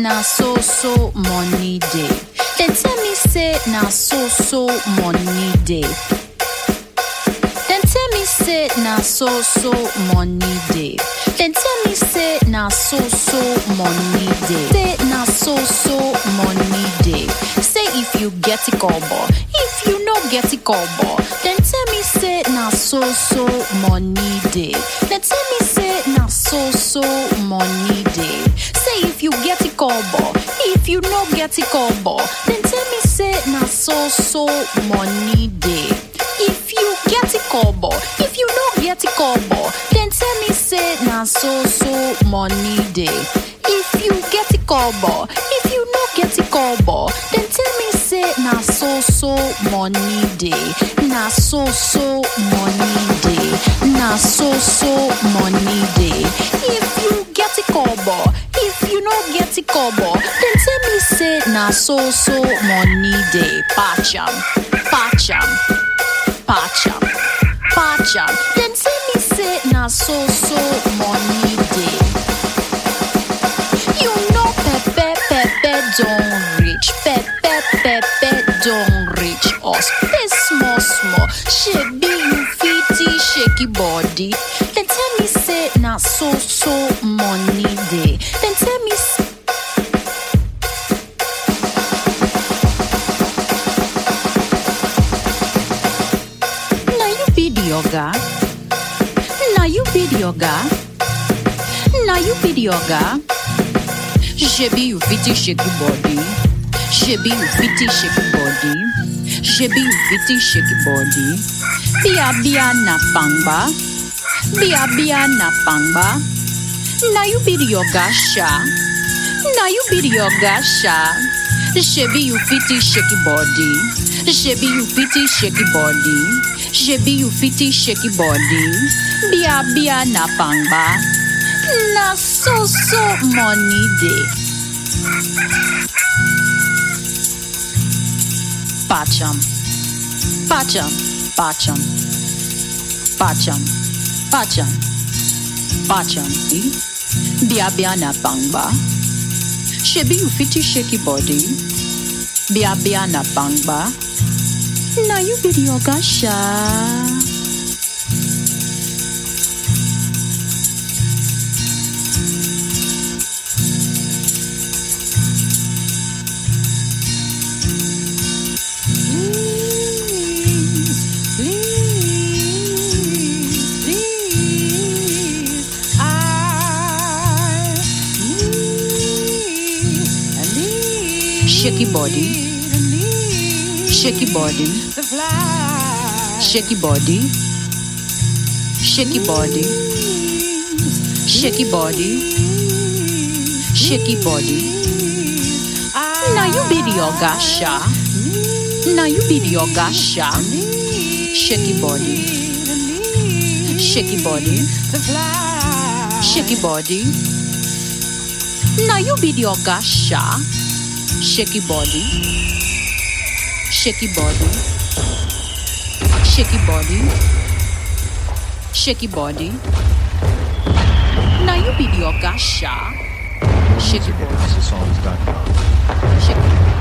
na so money day. Then tell me say na so money day. Then tell me say na so money day. Then tell me say na so money day. Say na so money day. Say if you get it kobo, if you no get it kobo, then tell me say na so money day. Then tell me say na so money day. Say if you get it kobo, if you no get it kobo, then tell me say na so money day. If you get it kobo, if you no get it kobo, then tell me say na so money day. If you get it kobo, if you no get it kobo, then tell me say na so money day. Na so money day. Na so money day. If you get it kobo, if you no get it kobo, then tell me say na so money day. Pacham, pacham. Pacham, pacham. Then tell me say na so money day. You know pepe don't reach. Pepe don't reach us. Pay small. Shebi you fitty shaky body. Then tell me say na so money day. Then tell me yoga. Now you be the yoga. Now you be the yoga. Shebi you fitty shaky body. Shebi you fitty shaky body. Shebi you fitty shaky body. Bia na pangba. Bia na pangba. Now you be the yoga sha. Now you be the yoga sha. Shebi you fitty shaky body. Shebi you fitty shaky body. Shebi you fitty shaky body. Bia na pangba. Na so money day. Pacham. Pacham. Pacham. Pacham. Pacham. Pacham. Bia na pangba. Shebi you fitty shaky body. Bia na pangba. Now you be the yoga sha. Shaky body. Shaky body, shaky body, shaky body, shaky body, shaky body. Now you be the yoga sha. Now you be the yoga sha. Shaky body, shaky body, shaky body. Now you be the yoga sha. Shaky body. Shaky body, shaky body, shaky body. Now you be the yoga sha. Shaky body. Shaky.